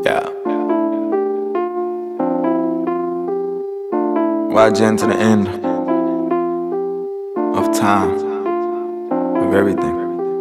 Yeah. YGN to the end of time, of everything.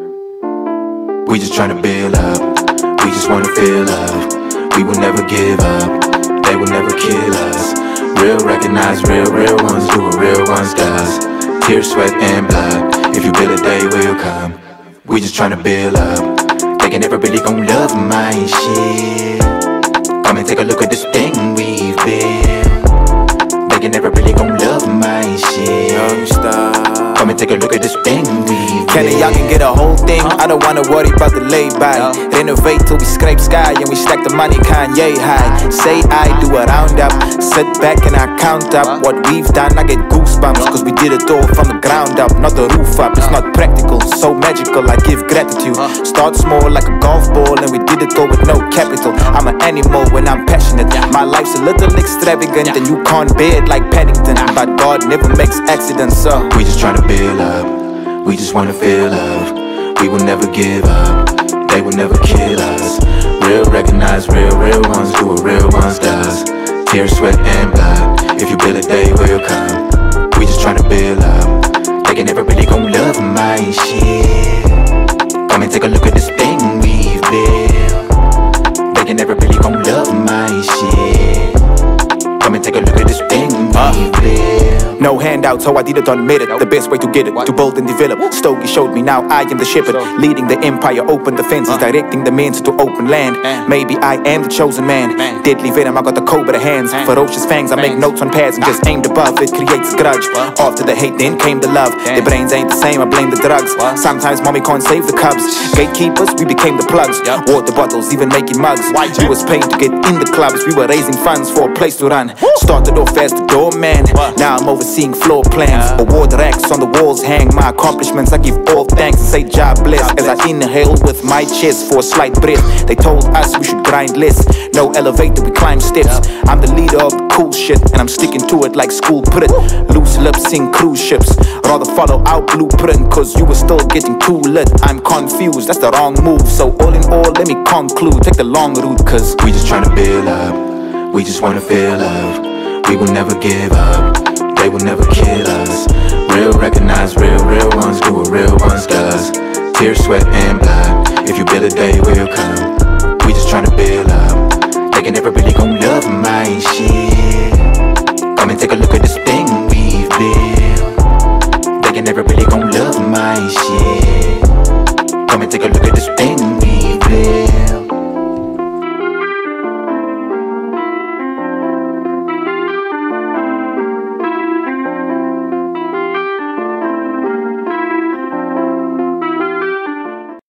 We just tryna build up, we just wanna feel love. We will never give up, they will never kill us. Real recognize real ones do what real ones does. Tears, sweat, and blood, if you build a day will come. We just tryna build up, they can never really gon' love my shit. Come and take a look at this thing we've built. They can never really gon' love my shit. Come and take a look at this thing we've built. Can a youngin' get a whole thing? I don't wanna worry about the lay-by. Renovate till we scrape sky and we stack the money Kanye high. Say I do a roundup, sit back and I count up what we've done. I get goosebumps cause we did it all from the ground up, not the roof up. It's not practical, so magical, I give gratitude. Start small like a golf ball and we did it all with no capital. I'm an animal when I'm passionate. My life's a little extravagant and you can't bear it like Paddington. But God never makes accidents, so we just tryna build up, we just wanna feel love. We will never give up, they will never kill us. Real recognize real ones do what real ones does. Tears, sweat, and blood, if you build a day will come. We just tryna build up, they can never really gon' love my shit. Come and take a look at this thing we've built. They can never really gon' love my shit. Come and take a look at this thing we've built. no handouts, so I did it on merit. The best way to get it, to build and develop. Stokey showed me, now I am the shepherd. Leading the empire, open the fences, directing the men to open land. Maybe I am the chosen man. Deadly venom, I got the cobra hands. Ferocious fangs, I make notes on pads and just aimed above. It creates grudge. After the hate, then came the love. Their brains ain't the same, I blame the drugs. Sometimes mommy can't save the cubs. Gatekeepers, we became the plugs. Water bottles, even making mugs. We was paid to get in the clubs. We were raising funds for a place to run. Started off as the doorman. Now I'm overseeing floor plans. Award racks on the walls hang. My accomplishments, I give all thanks and say job bless. As I inhale with my chest for a slight breath. They told us we should grind less. No elevator, we climb steps. I'm the leader of the cool shit, and I'm sticking to it like school put it. Loose lips sing cruise ships. Rather follow our blueprint, cause you were still getting too lit. I'm confused, that's the wrong move. So all in all, let me conclude, take the long route, cause we just tryna build up, we just wanna feel love. We will never give up, they will never kill us. Real recognize real ones do what real ones does. Tears, sweat, and blood, if you build a day will come.